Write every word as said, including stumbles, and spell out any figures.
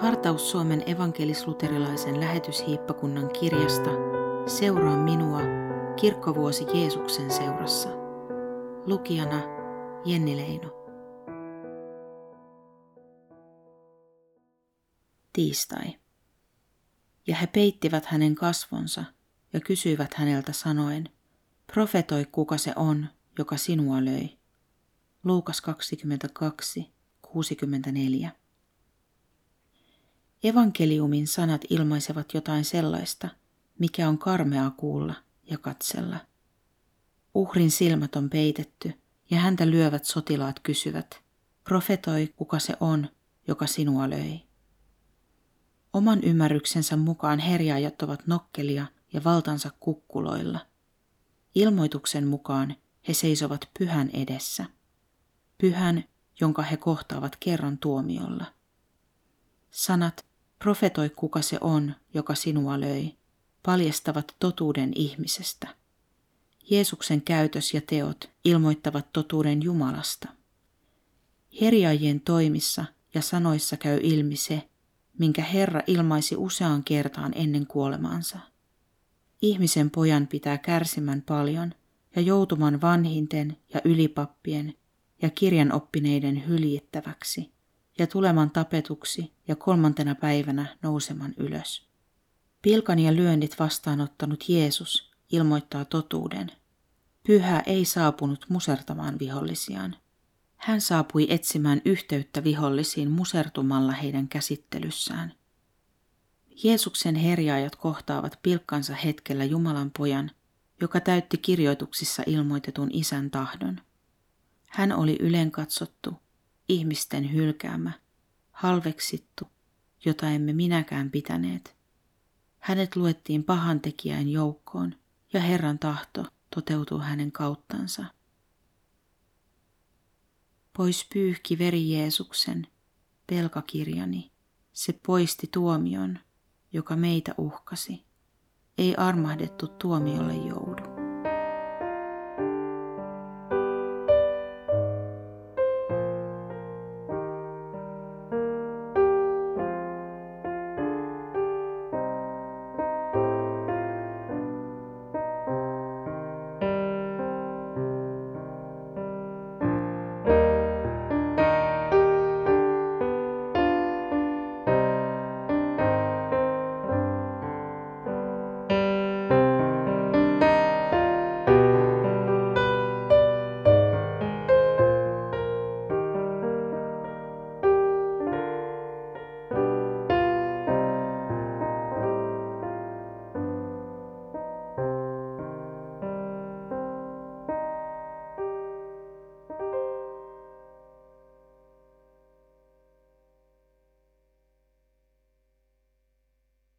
Hartaus Suomen evankelis-luterilaisen lähetyshiippakunnan kirjasta Seuraa minua, kirkkovuosi Jeesuksen seurassa. Lukijana Jenni Leino. Tiistai. Ja he peittivät hänen kasvonsa ja kysyivät häneltä sanoen, profetoi kuka se on, joka sinua löi. Luukas kaksikymmentäkaksi, kuusikymmentäneljä. Evankeliumin sanat ilmaisevat jotain sellaista, mikä on karmeaa kuulla ja katsella. Uhrin silmät on peitetty ja häntä lyövät sotilaat kysyvät, profetoi kuka se on, joka sinua löi. Oman ymmärryksensä mukaan herjaajat ovat nokkelia ja valtansa kukkuloilla. Ilmoituksen mukaan he seisovat pyhän edessä. Pyhän, jonka he kohtaavat kerran tuomiolla. Sanat, profetoi kuka se on, joka sinua löi, paljastavat totuuden ihmisestä. Jeesuksen käytös ja teot ilmoittavat totuuden Jumalasta. Herjaajien toimissa ja sanoissa käy ilmi se, minkä Herra ilmaisi useaan kertaan ennen kuolemaansa. Ihmisen pojan pitää kärsimän paljon ja joutuman vanhinten ja ylipappien ja kirjanoppineiden hyljittäväksi ja tuleman tapetuksi ja kolmantena päivänä nouseman ylös. Pilkan ja lyönnit vastaanottanut Jeesus ilmoittaa totuuden. Pyhä ei saapunut musertamaan vihollisiaan. Hän saapui etsimään yhteyttä vihollisiin musertumalla heidän käsittelyssään. Jeesuksen herjaajat kohtaavat pilkkansa hetkellä Jumalan pojan, joka täytti kirjoituksissa ilmoitetun Isän tahdon. Hän oli ylenkatsottu, ihmisten hylkäämä, halveksittu, jota emme minäkään pitäneet. Hänet luettiin pahantekijäin joukkoon ja Herran tahto toteutuu hänen kauttansa. Pois pyyhki veri Jeesuksen, velkakirjani, se poisti tuomion, joka meitä uhkasi. Ei armahdettu tuomiolle joudua.